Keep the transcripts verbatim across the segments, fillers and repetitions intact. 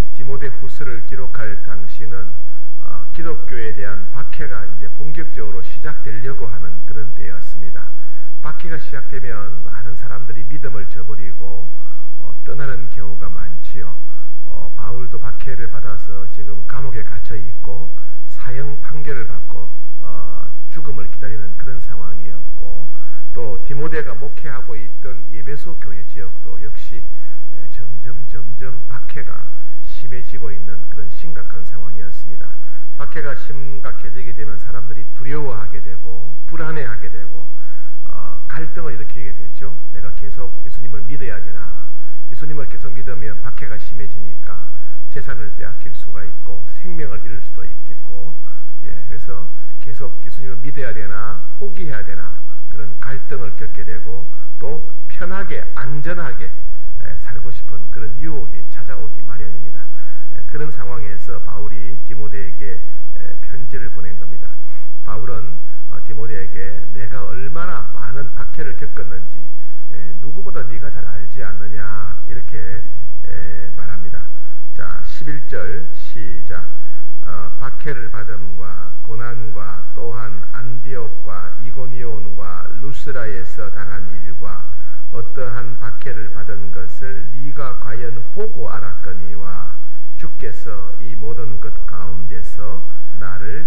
이 디모데 후서를 기록할 당시는 어, 기독교에 대한 박해가 이제 본격적으로 시작되려고 하는 그런 때였습니다. 박해가 시작되면 많은 사람들이 믿음을 저버리고 어, 떠나는 경우가 많지요. 어, 바울도 박해를 받아서 지금 감옥에 갇혀 있고 사형 판결을 받고 어, 죽음을 기다리는 그런 상황이었고, 또 디모데가 목회하고 있던 예배소 교회 지역도 역시 에, 점점 점점 박해가 심해지고 있는 그런 심각한 상황이었습니다. 박해가 심각해지게 되면 사람들이 두려워하게 되고 불안해하게 되고 어, 갈등을 일으키게 되죠. 내가 계속 예수님을 믿어야 되나? 예수님을 계속 믿으면 박해가 심해지니까 재산을 빼앗길 수가 있고 생명을 잃을 수도 있겠고, 예, 그래서 계속 예수님을 믿어야 되나 포기해야 되나 그런 갈등을 겪게 되고, 또 편하게 안전하게 에, 살고 싶은 그런 유혹이 찾아오기 마련입니다. 에, 그런 상황에서 바울이 디모데에게 에, 편지를 보낸 겁니다. 바울은 어, 디모데에게 내가 얼마나 많은 박해를 겪었는지 에, 누구보다 네가 잘 알지 않느냐 이렇게 에, 말합니다. 자, 십일 절 시작. 어, 박해를 받음과 고난과 또한 안디옥과 이고니온과 루스라에서 당한 일과 어떠한 박해를 받은 것을 네가 과연 보고 알았거니와 주께서 이 모든 것 가운데서 나를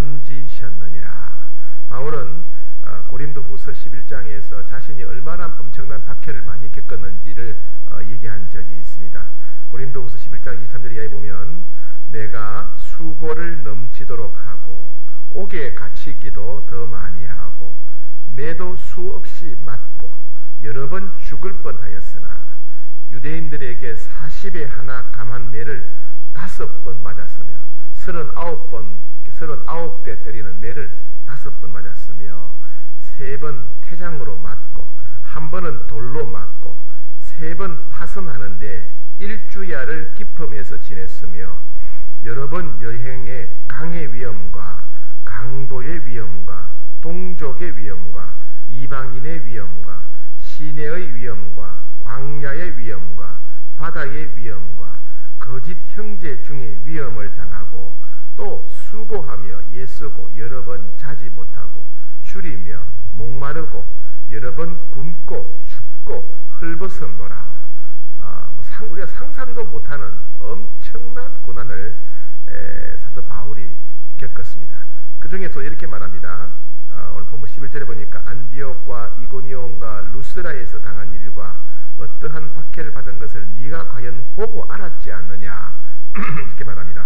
건지셨느니라. 바울은 어, 고린도후서 십일 장에서 자신이 얼마나 엄청난 박해를 많이 겪었는지를 어, 얘기한 적이 있습니다. 고린도후서 십일 장 이십삼 절 이하에 보면 내가 수고를 넘치도록 하고 옥에 갇히기도 더 많이 하고 매도 수없이 맞고 여러 번 죽을 뻔하였으나 유대인들에게 사십에 하나 감한 매를 다섯 번 맞았으며 서른아홉 번 서른아홉 대 때리는 매를 다섯 번 맞았으며 세 번 태장으로 맞고 한 번은 돌로 맞고 세 번 파선하는데 일주야를 기품에서 지냈으며 여러 번 여행에 강의 위험과 강도의 위험과 동족의 위험과 이방인의 위험과 시내의 위험과 광야의 위험과 바다의 위험과 거짓 형제 중에 위험을 당하고 또 수고하며 애쓰고 여러 번 자지 못하고 줄이며 목마르고 여러 번 굶고 춥고 헐벗었노라. 아, 뭐 상, 우리가 상상도 못하는 엄청난 고난을 에, 사도 바울이 겪었습니다. 그 중에서 이렇게 말합니다. 아, 오늘 보면 십일 절에 보니까 안디옥과 이고니온과 루스라에서 당한 일과 어떠한 박해를 받은 것을 네가 과연 보고 알았지 않느냐 이렇게 말합니다.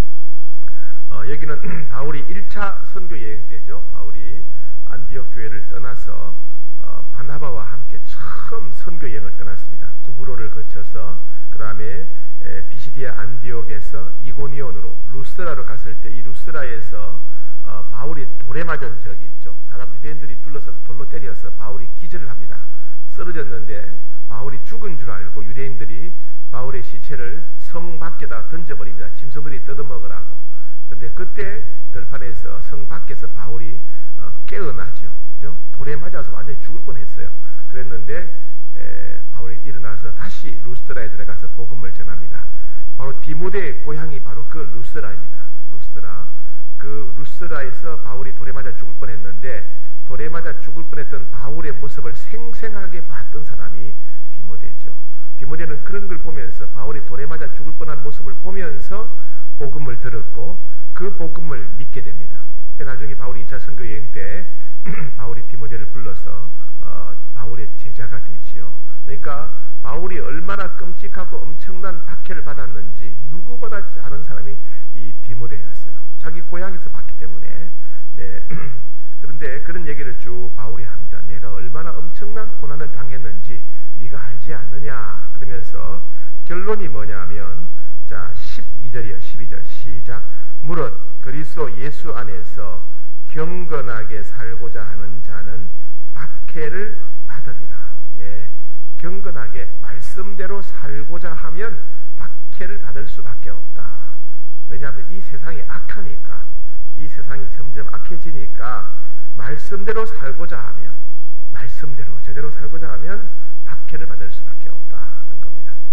어, 여기는 바울이 일 차 선교 여행 때죠. 바울이 안디옥 교회를 떠나서 어, 바나바와 함께 처음 선교 여행을 떠났습니다. 구브로를 거쳐서 그 다음에 비시디아 안디옥에서 이고니온으로 루스라로 갔을 때 이 루스라에서 어, 바울이 돌에 맞은 적이 있죠. 사람 유대인들이 둘러싸서 돌로 때려서 바울이 기절을 합니다. 쓰러졌는데 바울이 죽은 줄 알고 유대인들이 바울의 시체를 성 밖에다 던져버립니다. 짐승들이 뜯어먹으라고. 근데 그때 들판에서 성 밖에서 바울이 어, 깨어나죠. 그죠? 돌에 맞아서 완전히 죽을 뻔했어요. 그랬는데 에, 바울이 일어나서 다시 루스드라에 들어가서 복음을 전합니다. 바로 디모데의 고향이 바로 그 루스드라입니다. 루스드라. 그 루스드라에서 바울이 돌에 맞아 죽을 뻔했는데 돌에 맞아 죽을 뻔했던 바울의 모습을 생생하게 봤던 사람이 디모데죠. 디모데는 그런 걸 보면서 바울이 돌에 맞아 죽을 뻔한 모습을 보면서 복음을 들었고 그 복음을 믿게 됩니다. 나중에 바울이 이 차 선교 여행 때 바울이 디모데를 불러서 어, 바울의 제자가 되지요. 그러니까 바울이 얼마나 끔찍하고 엄청난 박해를 받았는지 누구보다 아는 사람이 이 디모데였어요. 자기 고향에서 봤기 때문에. 네. 그런데 그런 얘기를 쭉 바울이 합니다. 내가 얼마나 엄청난 고난을 당했는지 네가 알지 않느냐. 그러면서 결론이 뭐냐면 자 십이 절이요. 십이 절 시작. 무릇 그리스도 예수 안에서 경건하게 살고자 하는 자는 박해를 받으리라. 예, 경건하게 말씀대로 살고자 하면 박해를 받을 수밖에 없다. 왜냐하면 이 세상이 악하니까, 이 세상이 점점 악해지니까 말씀대로 살고자 하면, 말씀대로 제대로 살고자 하면 박해를 받을 수밖에 없다는 겁니다. 우리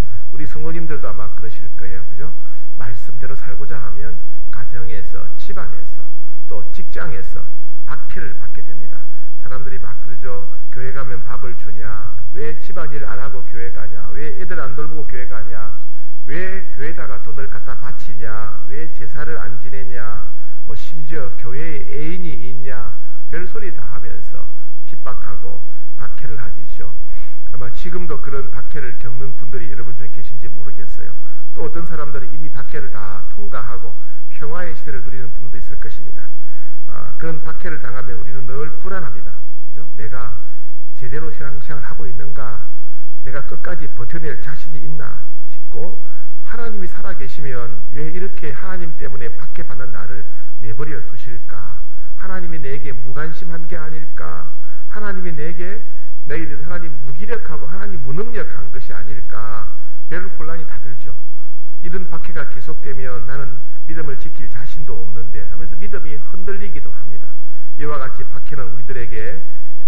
우리 성도님들도 아마 그러실 거예요. 그죠? 말씀대로 살고자 하면 가정에서, 집안에서, 또 직장에서 박해를 받게 됩니다. 사람들이 막 그러죠. 교회 가면 밥을 주냐? 왜 집안일 안 하고 교회 가냐? 왜 애들 안 돌보고 교회 가냐? 왜 교회에다가 돈을 갖다 바치냐? 왜 제사를 안 지내냐? 뭐 심지어 교회에 애인이 있냐? 별소리 다 하면서 핍박하고 박해를 하지죠. 아마 지금도 그런 박해를 겪는 분들이 여러분 중에 계신지 모르겠어요. 또 어떤 사람들은 이미 박해를 다 통과하고 평화의 시대를 누리는 분들도 있을 것입니다. 아, 그런 박해를 당하면 우리는 늘 불안합니다. 그죠? 내가 제대로 신앙생활을 하고 있는가? 내가 끝까지 버텨낼 자신이 있나 싶고, 하나님이 살아계시면 왜 이렇게 하나님 때문에 박해받는 나를 내버려 두실까? 하나님이 내게 무관심한 게 아닐까? 하나님이 내게 내게 하나님 무기력하고 하나님 무능력한 것이 아닐까? 별 혼란이 다 들죠. 이런 박해가 계속되면 나는 믿음을 지킬 자신도 없는데 하면서 믿음이 흔들리기도 합니다. 이와 같이 박해는 우리들에게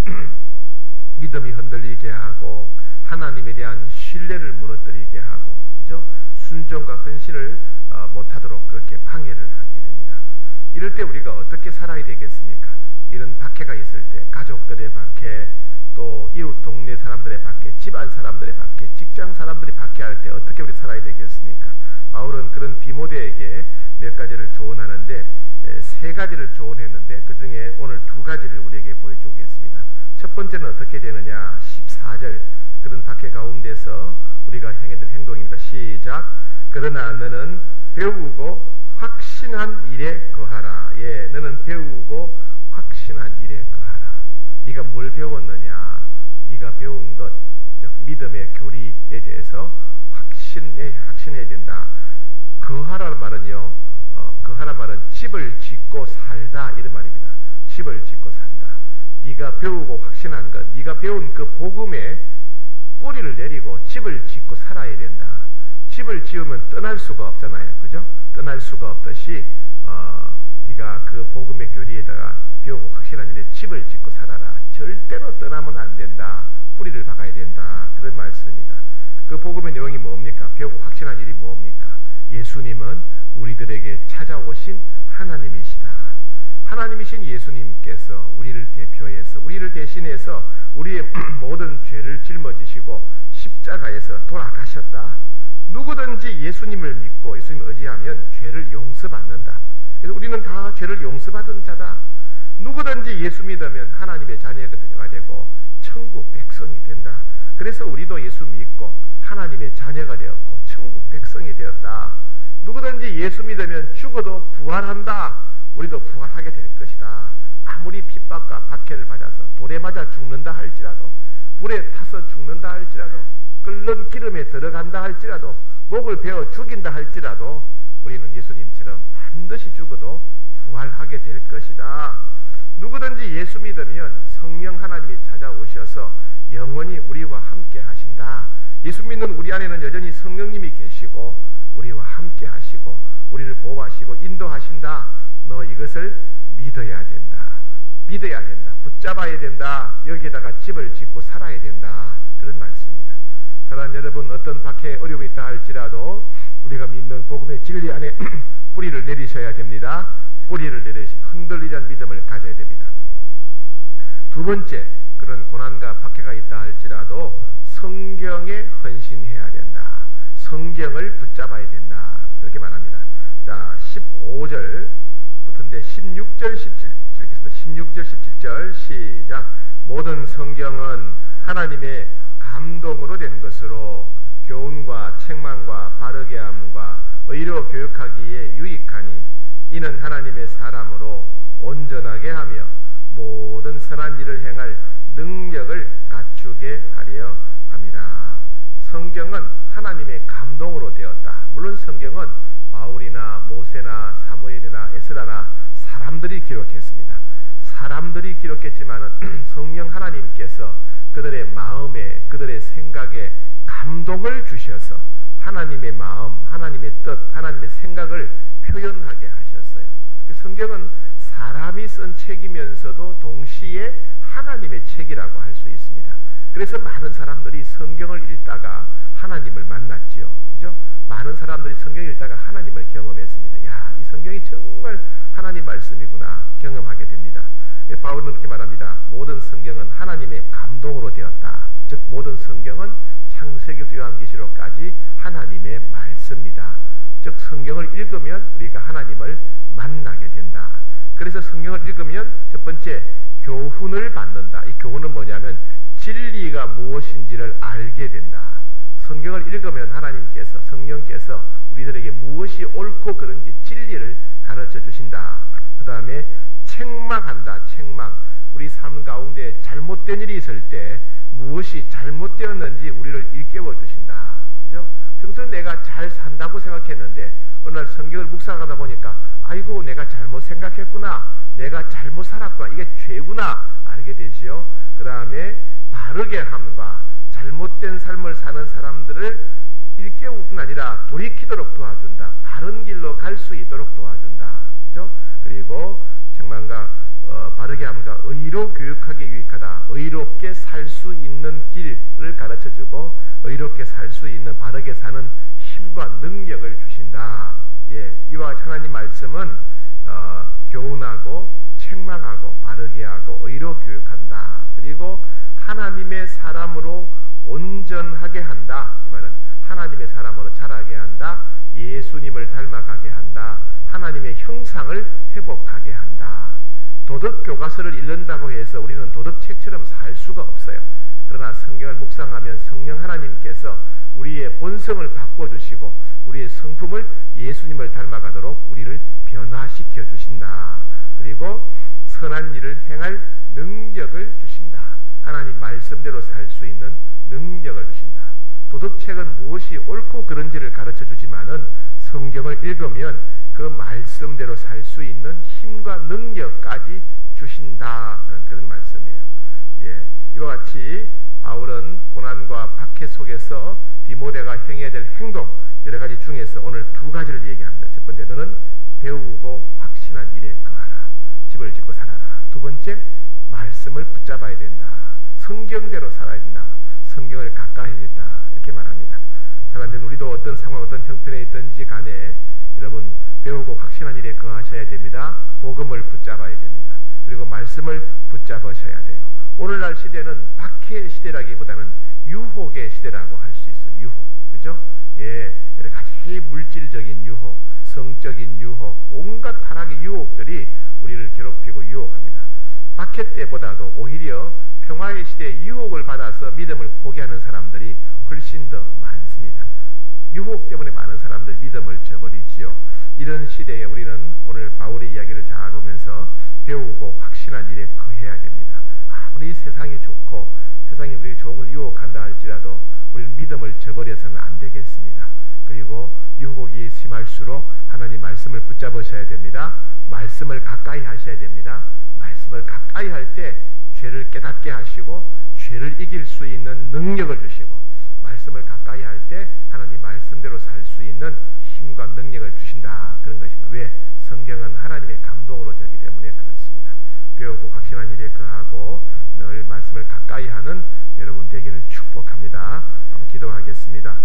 믿음이 흔들리게 하고 하나님에 대한 신뢰를 무너뜨리게 하고, 그죠? 순종과 헌신을 어, 못하도록 그렇게 방해를 하게 됩니다. 이럴 때 우리가 어떻게 살아야 되겠습니까? 이런 박해가 있을 때 가족들의 박해, 또 이웃 동네 사람들의 박해, 집안 사람들의 박해, 직장 사람들이 박해할 때 어떻게 우리 살아야 되겠습니까? 바울은 그런 디모데에게 몇 가지를 조언하는데 세 가지를 조언했는데 그 중에 오늘 두 가지를 우리에게 보여주고 있습니다. 첫 번째는 어떻게 되느냐? 십사 절, 그런 박해 가운데서 우리가 행해야 될 행동입니다. 시작. 그러나 너는 배우고 확신한 일에 거하라. 예, 너는 배우고 확신한 일에 거하라. 네가 뭘 배웠느냐? 네가 배운 것, 즉 믿음의 교리에 대해서 확신해, 확신해야 된다. 거하라는 말은요, 어, 거하라는 말은 집을 짓고 살다 이런 말입니다. 집을 짓고 산다. 네가 배우고 확신한 것, 네가 배운 그 복음에 뿌리를 내리고 집을 짓고 살아야 된다. 집을 지으면 떠날 수가 없잖아요. 그죠? 떠날 수가 없듯이 어, 네가 그 복음의 교리에다가 배우고 확신한 일에 집을 짓고 살아라. 절대로 떠나면 안 된다. 뿌리를 박아야 된다. 그런 말씀입니다. 그 복음의 내용이 뭡니까? 배우고 확신한 일이 뭡니까? 예수님은 우리들에게 찾아오신 하나님이시다. 하나님이신 예수님께서 우리를 대표해서, 우리를 대신해서 우리의 모든 죄를 짊어지시고 십자가에서 돌아가셨다. 누구든지 예수님을 믿고 예수님을 의지하면 죄를 용서받는다. 그래서 우리는 다 죄를 용서받은 자다. 누구든지 예수 믿으면 하나님의 자녀가 되고 천국 백성이 된다. 그래서 우리도 예수 믿고 하나님의 자녀가 되었고 천국 백성이 되었다. 누구든지 예수 믿으면 죽어도 부활한다. 우리도 부활하게 될 것이다. 아무리 핍박과 박해를 받아서 돌에 맞아 죽는다 할지라도, 불에 타서 죽는다 할지라도, 끓는 기름에 들어간다 할지라도, 목을 베어 죽인다 할지라도 우리는 예수님처럼 반드시 죽어도 부활하게 될 것이다. 누구든지 예수 믿으면 성령 하나님이 찾아오셔서 영원히 우리와 함께 하신다. 예수 믿는 우리 안에는 여전히 성령님이 계시고 우리와 함께 하시고 우리를 보호하시고 인도하신다. 너 이것을 믿어야 된다. 믿어야 된다. 붙잡아야 된다. 여기에다가 집을 짓고 살아야 된다. 그런 말씀입니다. 사랑하는 여러분, 어떤 박해에 어려움이 있다 할지라도 우리가 믿는 복음의 진리 안에 뿌리를 내리셔야 됩니다. 뿌리를 내리시 흔들리지 않는 믿음을 가져야 됩니다. 두 번째, 그런 고난과 박해가 있다 할지라도 성경에 헌신해야 된다. 성경을 붙잡아야 된다. 그렇게 말합니다. 자, 십오 절부터인데 십육 절, 십칠 절 읽겠습니다. 십육 절, 십칠 절 시작. 모든 성경은 하나님의 감동으로 된 것으로 교훈과 책망과 바르게 함과 의로 교육하기에 유익하니 이는 하나님의 사람으로 온전하게 하며 모든 선한 일을 행할 능력을 갖추게 하려 함이라. 성경은 하나님의 감동으로 되었다. 물론 성경은 바울이나 모세나 사무엘이나 에스라나 사람들이 기록했습니다. 사람들이 기록했지만은 성령 하나님께서 그들의 마음에, 그들의 생각에 감동을 주셔서 하나님의 마음, 하나님의 뜻, 하나님의 생각을 표현하게 하셨어요. 성경은 사람이 쓴 책이면서도 동시에 하나님의 책이라고 할 수 있습니다. 그래서 많은 사람들이 성경을 읽다가 하나님을 만났지요. 그죠? 많은 사람들이 성경 읽다가 하나님을 경험했습니다. 야, 이 성경이 정말 하나님 말씀이구나 경험하게 됩니다. 바울은 그렇게 말합니다. 모든 성경은 하나님의 감동으로 되었다. 즉 모든 성경은 창세기부터 요한계시록까지 하나님의 말씀입니다. 즉 성경을 읽으면 우리가 하나님을 만나게 된다. 그래서 성경을 읽으면 첫 번째 교훈을 받는다. 이 교훈은 뭐냐면 진리가 무엇인지를 알게 된다. 성경을 읽으면 하나님께서 성령께서 우리들에게 무엇이 옳고 그른지 진리를 가르쳐 주신다. 그 다음에 책망한다. 책망. 우리 삶 가운데 잘못된 일이 있을 때 무엇이 잘못되었는지 우리를 일깨워 주신다. 그죠? 평소에 내가 잘 산다고 생각했는데 어느 날 성경을 묵상하다 보니까 아이고 내가 잘못 생각했구나. 내가 잘못 살았구나. 이게 죄구나. 알게 되지요. 그 다음에 바르게 함과 잘못된 삶을 사는 사람들을 일깨울 뿐 아니라 돌이키도록 도와준다. 바른 길로 갈 수 있도록 도와준다. 그죠? 그리고 책망과 어, 바르게 함과 의로 교육하기 유익하다. 의롭게 살 수 있는 길을 가르쳐주고 의롭게 살 수 있는 바르게 사는 힘과 능력을 주신다. 예, 이와 같이 하나님 말씀은 어, 교훈하고 책망하고 바르게 하고 의로 교육한다. 그리고 하나님의 사람으로 온전하게 한다. 이 말은 하나님의 사람으로 자라게 한다. 예수님을 닮아가게 한다. 하나님의 형상을 회복하게 한다. 도덕 교과서를 읽는다고 해서 우리는 도덕책처럼 살 수가 없어요. 그러나 성경을 묵상하면 성령 하나님께서 우리의 본성을 바꿔주시고 우리의 성품을 예수님을 닮아가도록 우리를 변화시켜 주신다. 그리고 선한 일을 행할 능력을 주신다. 하나님 말씀대로 살 수 있는 능력을 주신다. 도덕책은 무엇이 옳고 그른지를 가르쳐 주지만은 성경을 읽으면 그 말씀대로 살 수 있는 힘과 능력까지 주신다는 그런 말씀이에요. 예, 이와 같이 바울은 고난과 박해 속에서 디모데가 행해야 될 행동 여러 가지 중에서 오늘 두 가지를 얘기합니다. 첫 번째, 너는 배우고 확신한 일에 거하라. 집을 짓고 살아라. 두 번째, 말씀을 붙잡아야 된다. 성경대로 살아야 된다. 성경을 가까이 해야 된다. 이렇게 말합니다. 사람들은 우리도 어떤 상황, 어떤 형편에 있든지 간에 여러분 배우고 확신한 일에 거하셔야 됩니다. 복음을 붙잡아야 됩니다. 그리고 말씀을 붙잡으셔야 돼요. 오늘날 시대는 박해의 시대라기보다는 유혹의 시대라고 할 수 있어요. 유혹. 그죠? 예, 여러 가지 물질적인 유혹, 성적인 유혹, 온갖 타락의 유혹들이 우리를 괴롭히고 유혹합니다. 박해 때보다도 오히려 평화의 시대에 유혹을 받아서 믿음을 포기하는 사람들이 훨씬 더 많습니다. 유혹 때문에 많은 사람들이 믿음을 저버리지요. 이런 시대에 우리는 오늘 바울의 이야기를 잘 보면서 배우고 확신한 일에 거해야 됩니다. 아무리 세상이 좋고 세상이 우리에게 좋은 걸 유혹한다 할지라도 우리는 믿음을 저버려서는 안 되겠습니다. 그리고 유혹이 심할수록 하나님 말씀을 붙잡으셔야 됩니다. 말씀을 가까이 하셔야 됩니다. 말씀을 가까이 할 때 죄를 깨닫게 하시고 죄를 이길 수 있는 능력을 주시고 말씀을 가까이 할 때 하나님 말씀대로 살 수 있는 힘과 능력을 주신다. 그런 것입니다. 왜? 성경은 하나님의 감동으로 되기 때문에 그렇습니다. 배우고 확신한 일에 거하고 늘 말씀을 가까이 하는 여러분 되기를 축복합니다. 한번 기도하겠습니다.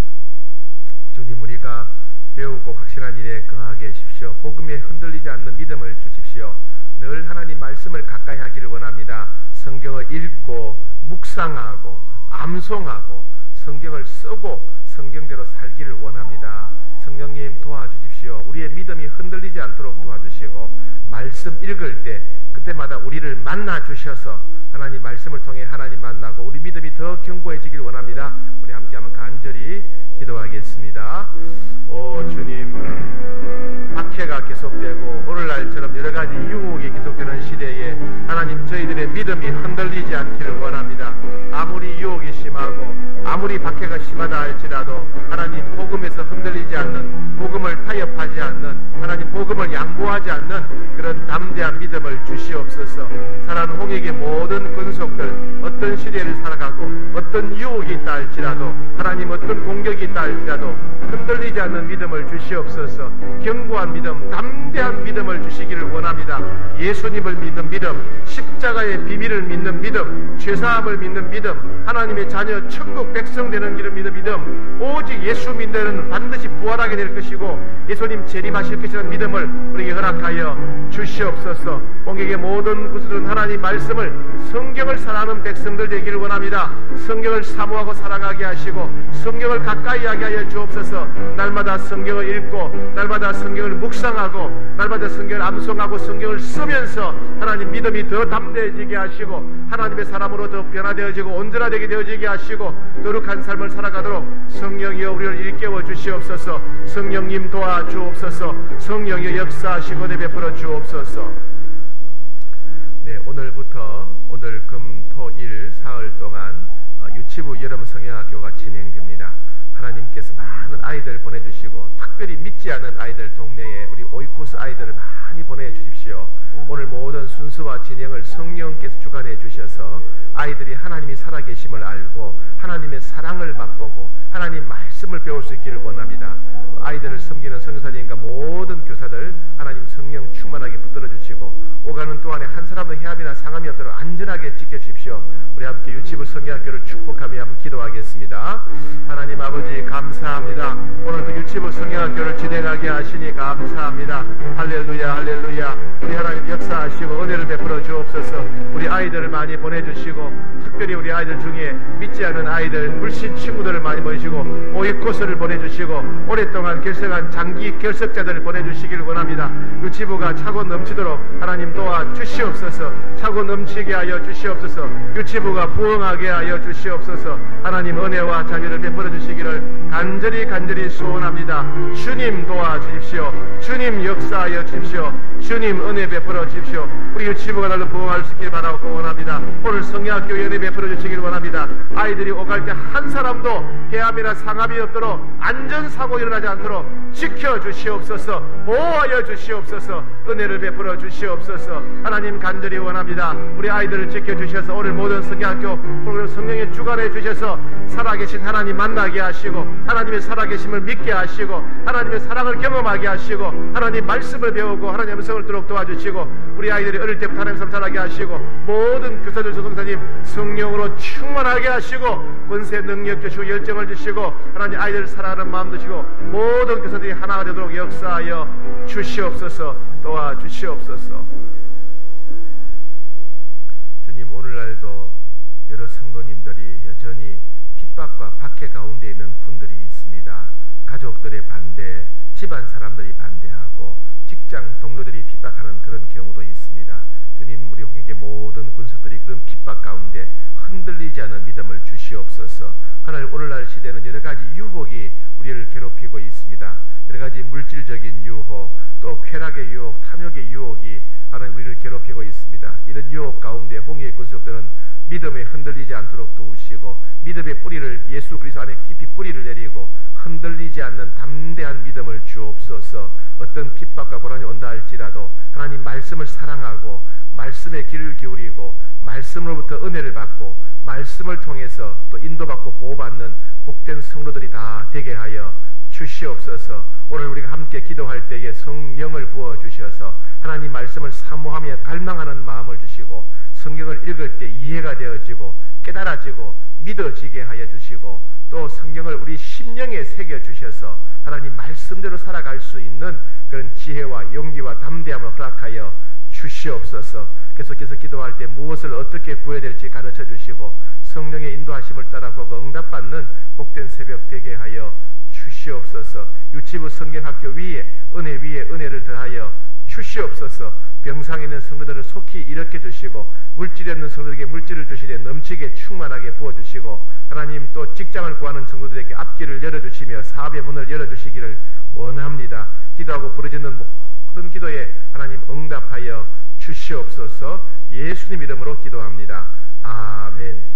주님, 우리가 배우고 확신한 일에 거하게 하십시오. 복음에 흔들리지 않는 믿음을 주십시오. 늘 하나님 말씀을 가까이 하기를 원합니다. 성경을 읽고 묵상하고 암송하고 성경을 쓰고 성경대로 살기를 원합니다. 성령님 도와주십시오. 우리의 믿음이 흔들리지 않도록 도와주시고 말씀 읽을 때 그때마다 우리를 만나 주셔서 하나님 말씀을 통해 하나님 만나고 우리 믿음이 더 견고해지길 원합니다. 우리 함께 한번 간절히 기도하겠습니다. 오 주님, 박해가 계속되고 오늘날처럼 여러 가지 유혹이 계속되는 시대에 하나님 저희들의 믿음이 흔들리지 않기를 원합니다. 아무리 유혹이 심하고 아무리 박해가 심하다 할지라도 하나님 복음에서 흔들리지 않는, 복음을 타협하지 않는, 하나님 복음을 양보하지 않는 그런 담대한 믿음을 주시옵소서. 살아는 홍익의 모든 근속들 어떤 시대를 살아가고 어떤 유혹이 있다 할지라도 하나님 어떤 공격이 있다 할지라도 흔들리지 않는 믿음을 주시옵소서. 견고한 믿음, 담대한 믿음을 주시기를 원합니다. 예수님을 믿는 믿음, 십자가의 비밀을 믿는 믿음, 죄사함을 믿는 믿음, 하나님의 자녀 천국 백성 되는 길을 믿는 믿음, 오직 예수 믿는 반드시 부활하게 될 것이고 예수님 재림하실 것이라는 믿음을 우리에게 허락하여 주시옵소서. 본격의 모든 구슬은 하나님 말씀을, 성경을 사랑하는 백성들 되기를 원합니다. 성경을 사모하고 사랑하게 하시고 성경을 가까이 하게 하여 주옵소서. 날마다 성경을 읽고 날마다 성경을 묵상하고 날마다 성경을 암송하고 성경을 쓰면서 하나님 믿음이 더 담대해지게 하시고 하나님의 사람으로 더 변화되어지고 온전하게 되어지게 하시고 거룩한 삶을 살아가도록 성령이여 우리를 일깨워 주시옵소서. 성령님 도와주옵소서. 성령이여 역사하시고 내 베풀어 주옵소서. 네, 오늘부터 오늘 금, 토, 일 사흘 동안 유치부 여름 성경학교가 진행됩니다. 하나님께서 많은 아이들 보내주시고 특별히 믿지 않은 아이들 동네에 우리 오이코스 아이들을 많이 보내주십시오. 오늘 모든 순서와 진행을 성령께서 주관해 주셔서 아이들이 하나님이 살아계심을 알고 하나님의 사랑을 맛보고 하나님 말씀을 배울 수 있기를 원합니다. 아이들을 섬기는 선교사님과 모든 교사들 하나님 성령 충만하게 붙들어 주시고 오가는 동안에 한 사람도 해함이나 상함이 없도록 안전하게 지켜주십시오. 우리 함께 유치부 성경학교를 축복하며 한번 기도하겠습니다. 하나님 아버지 감사합니다. 오늘도 유치부 성경학교를 진행하게 하시니 감사합니다. 할렐루야 할렐루야. 우리 하나님 역사하시고 은혜를 베풀어 주옵소서. 우리 아이들을 많이 보내주시고 특별히 우리 아이들 중에 믿지 않은 아이들 불신 친구들을 많이 보내주시고 오이코스를 보내주시고 오랫동안 결석한 장기 결석자들을 보내주시기를 원합니다. 유치부가 차고 넘치도록 하나님 도와주시옵소서. 차고 넘치게 하여 주시옵소서. 유치부가 부흥하게 하여 주시옵소서. 하나님 은혜와 자비를 베풀어 주시기를 간절히 간절히 소원합니다. 주님 도와주십시오. 주님 역사하여 주십시오. 주님 은혜 베풀어 주십시오. 우리 유치부가 날로 부흥할 수 있기를 바라고 원합니다. 오늘 성경학교 은혜 베풀어 주시기를 원합니다. 아이들이 오갈 때 한 사람도 해함이나 상함이 없도록 안전사고 일어나지 않도록 지켜주시옵소서. 보호하여 주시옵소서. 은혜를 베풀어 주시옵소서. 하나님 간절히 원합니다. 우리 아이들을 지켜주셔서 오늘 모든 성경학교 프로그램 성령의 주관해 주셔서 살아계신 하나님 만나게 하시고 하나님의 살아계심을 믿게 하시고 하나님의 사랑을 경험하게 하시고 하나님 말씀을 배우고 하나님의 음성을 듣도록 도와주시고 우리 아이들이 어릴 때부터 하나님 삶을 자라게 하시고 모든 교사들 조성사님 성령으로 충만하게 하시고 권세 능력 주시고 열정을 주시고 하나님 아이들을 사랑하는 마음 주시고 모든 교사들이 하나가 되도록 역사하여 주시옵소서. 도와주시옵소서. 주님 오늘날도 여러 성도님들이 여전히 핍박과 박해 가운데 있는 분들이 있습니다. 가족들의 반대, 집안 사람들이 반대하고 직장 동료들이 핍박하는 그런 경우도 있습니다. 주님 우리 홍익의 모든 군수들이 그런 핍박 가운데 흔들리지 않은 믿음을 주시옵소서. 하나님 오늘날 시대는 여러 가지 유혹이 우리를 괴롭히고 있습니다. 여러 가지 물질적인 유혹, 또 쾌락의 유혹, 탐욕의 유혹이 하나님 우리를 괴롭히고 있습니다. 이런 유혹 가운데 홍익의 군수들은 믿음에 흔들리지 않도록 도우시고 믿음의 뿌리를 예수 그리스도 안에 깊이 뿌리를 내리고 흔들리지 않는 담대한 믿음을 주옵소서. 어떤 핍박과 고난이 온다 할지라도 하나님 말씀을 사랑하고 말씀에 귀를 기울이고 말씀으로부터 은혜를 받고 말씀을 통해서 또 인도받고 보호받는 복된 성도들이 다 되게 하여 주시옵소서. 오늘 우리가 함께 기도할 때에 성령을 부어주셔서 하나님 말씀을 사모하며 갈망하는 마음을 주시고 성경을 읽을 때 이해가 되어지고 깨달아지고 믿어지게 하여 주시고 또 성경을 우리 심령에 새겨주셔서 하나님 말씀대로 살아갈 수 있는 그런 지혜와 용기와 담대함을 허락하여 주시옵소서. 계속해서 기도할 때 무엇을 어떻게 구해야 될지 가르쳐 주시고 성령의 인도하심을 따라 구하고 응답받는 복된 새벽 되게 하여 주시옵소서. 유치부 성경학교 위에 은혜 위에 은혜를 더하여 주시옵소서. 병상에 있는 성도들을 속히 일으켜 주시고 물질이 없는 성도들에게 물질을 주시되 넘치게 충만하게 부어주시고 하나님 또 직장을 구하는 성도들에게 앞길을 열어주시며 사업의 문을 열어주시기를 원합니다. 기도하고 부르짖는 모든 기도에 하나님 응답하여 주시옵소서. 예수님 이름으로 기도합니다. 아멘.